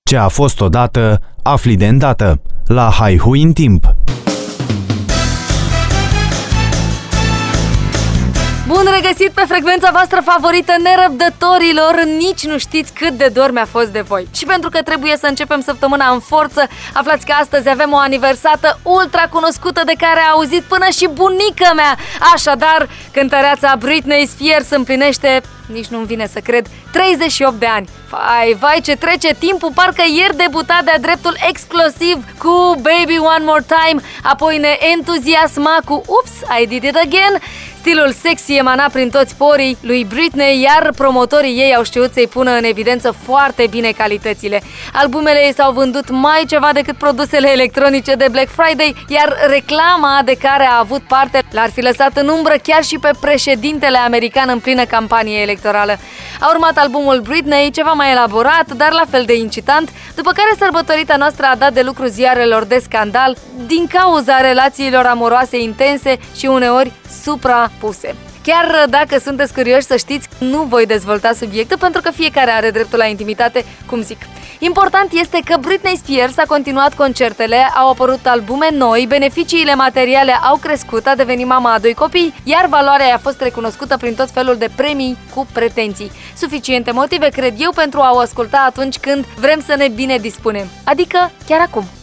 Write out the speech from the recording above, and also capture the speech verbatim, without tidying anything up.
Ce a fost odată, afli de îndată. La Haihui în timp. Bun regăsit pe frecvența voastră favorită, nerăbdătorilor! Nici nu știți cât de dor mi-a fost de voi. Și pentru că trebuie să începem săptămâna în forță, aflați că astăzi avem o aniversată ultra cunoscută de care a auzit până și bunica mea. Așadar, cântăreața Britney Spears împlinește, nici nu-mi vine să cred, treizeci și opt de ani. Vai, vai ce trece timpul, parcă ieri debuta de-a dreptul explosiv cu Baby One More Time, apoi ne entuziasma cu Oops, I Did It Again. Stilul sexy emana prin toți porii lui Britney, iar promotorii ei au știut să-i pună în evidență foarte bine calitățile. Albumele ei s-au vândut mai ceva decât produsele electronice de Black Friday, iar reclama de care a avut parte l-ar fi lăsat în umbră chiar și pe președintele american în plină campanie electorală. A urmat albumul Britney, ceva mai elaborat, dar la fel de incitant, după care sărbătorita noastră a dat de lucru ziarelor de scandal din cauza relațiilor amoroase intense și uneori suprapuse. Chiar dacă sunteți curioși să știți, nu voi dezvolta subiectul pentru că fiecare are dreptul la intimitate, cum zic. Important este că Britney Spears a continuat concertele, au apărut albume noi, beneficiile materiale au crescut, a devenit mama a doi copii, iar valoarea i-a fost recunoscută prin tot felul de premii cu pretenții. Suficiente motive, cred eu, pentru a o asculta atunci când vrem să ne bine dispunem, adică chiar acum.